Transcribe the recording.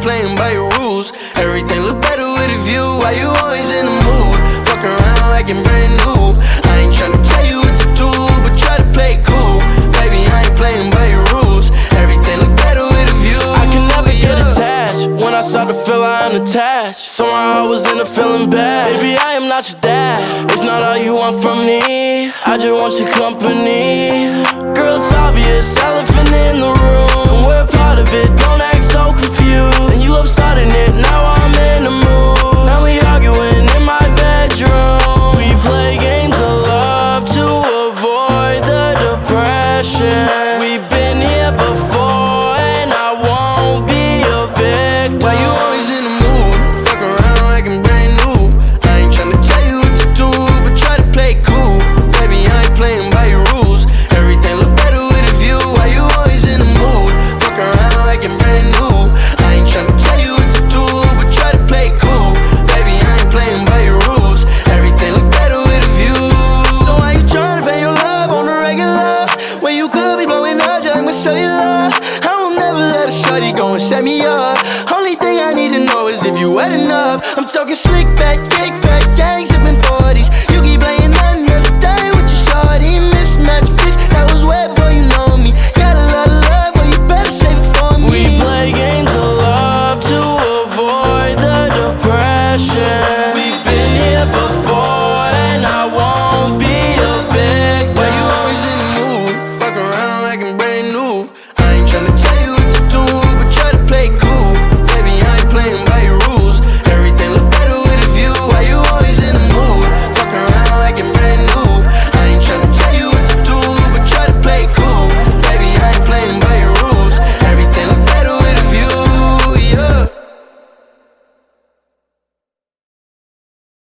playing by your rules. Everything look better with a view. Why you always in the mood? Fuck around like you're brand new. I ain't tryna tell you what to do, but try to play it cool. Baby, I ain't playing by your rules. Everything look better with a view. I can never get attached. When I start to feel I am attached, somehow I was in a feeling bad. Baby, I am not your dad. It's not all you want from me. I just want your company. Girl, it's obvious, elephant in the room. We're part of it, don't act so confused. And you love starting it, now I'm in the mood. Now we arguing in my bedroom. We play games of love to avoid the depression. We've been here before and I won't be a victim. Why you always in the mood? Fuck around like I'm brand new. I ain't tryna tell you what to do, but try to play it cool. Baby, I ain't playing by your rules. Everything look better with a view. Why you always in the mood? Fuck around like I'm brand new. I ain't tryna tell you what to do, but try to play it cool. Baby, I ain't playing by your rules. Everything look better with a view. So why you tryna pay your love on the regular when you could be blowing up just like my cellular? I won't never let a shorty go and set me up. Only thing I need to know is if you wet enough. I'm talking slick back, kick back, gangs.